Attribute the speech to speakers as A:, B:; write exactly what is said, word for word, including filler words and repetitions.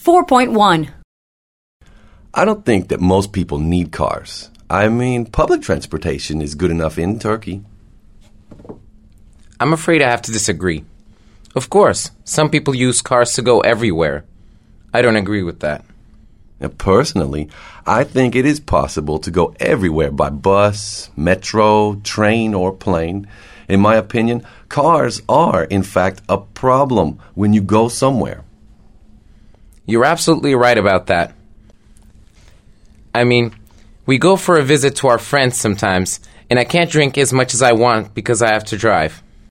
A: four point one.
B: I don't think that most people need cars. I mean, public transportation is good enough in Turkey.
C: I'm afraid I have to disagree. Of course, some people use cars to go everywhere. I don't agree with that.
B: Now, personally, I think it is possible to go everywhere by bus, metro, train, or plane. In my opinion, cars are, in fact, a problem when you go somewhere.
C: You're absolutely right about that. I mean, we go for a visit to our friends sometimes, and I can't drink as much as I want because I have to drive.